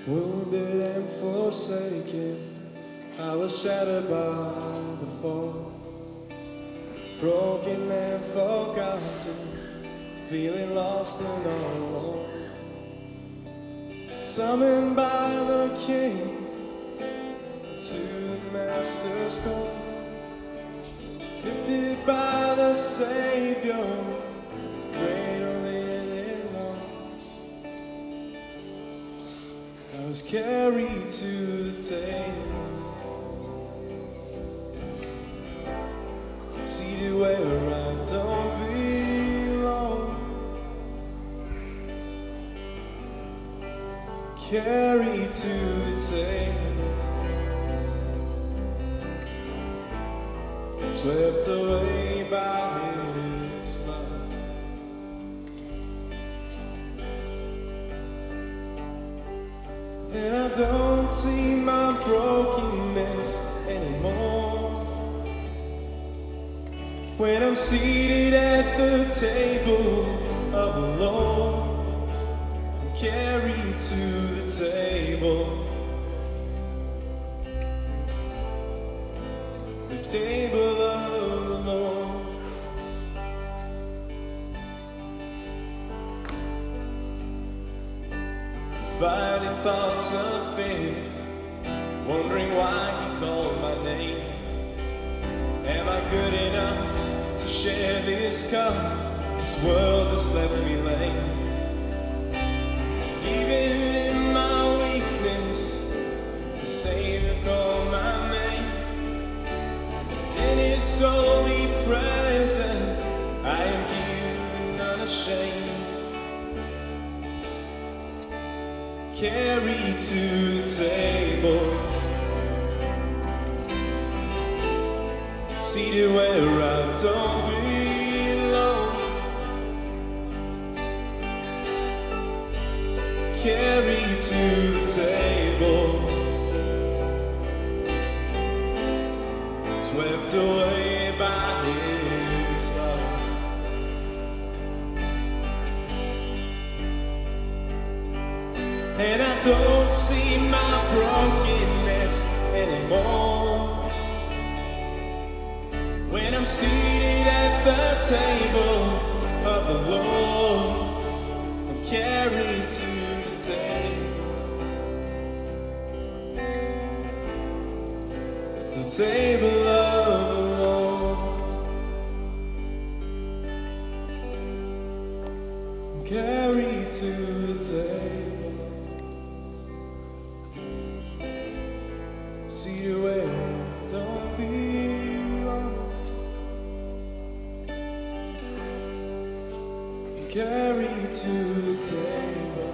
Wounded and forsaken, I was shattered by the fall. Broken and forgotten, feeling lost and alone. Summoned by the King to the Master's call. Lifted by the Savior, cradled in His arms. I was carried to the table, seated where I don't belong. Carried to the table, swept away by His love. And I don't see my brokenness anymore when I'm seated at the table of the Lord. I'm carried to the table, the table of the Lord. Fighting thoughts of fear, wondering why He called my name. Am I good enough to share this cup? This world has left me lame. Even in my weakness, the Savior called my name. In His holy presence, I am healed and unashamed. Carried to the table, seated where I don't belong. Carried to the table, swept away by His love. And I don't see my brokenness anymore when I'm seated at the table of the Lord. I'm carried to the table of the Lord. I'm carried to the table, seated where I don't belong. Carried to the table,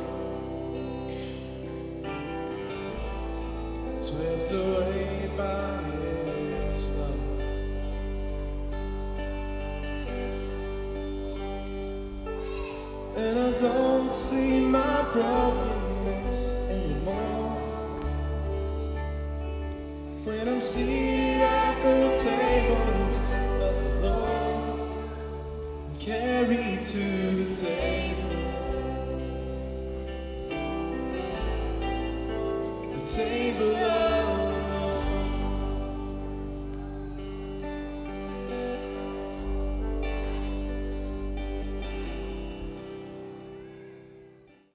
swept away by His love. And I don't see my brokenness anymore when I'm seated at the table of the Lord. I'm carried to the table, the table of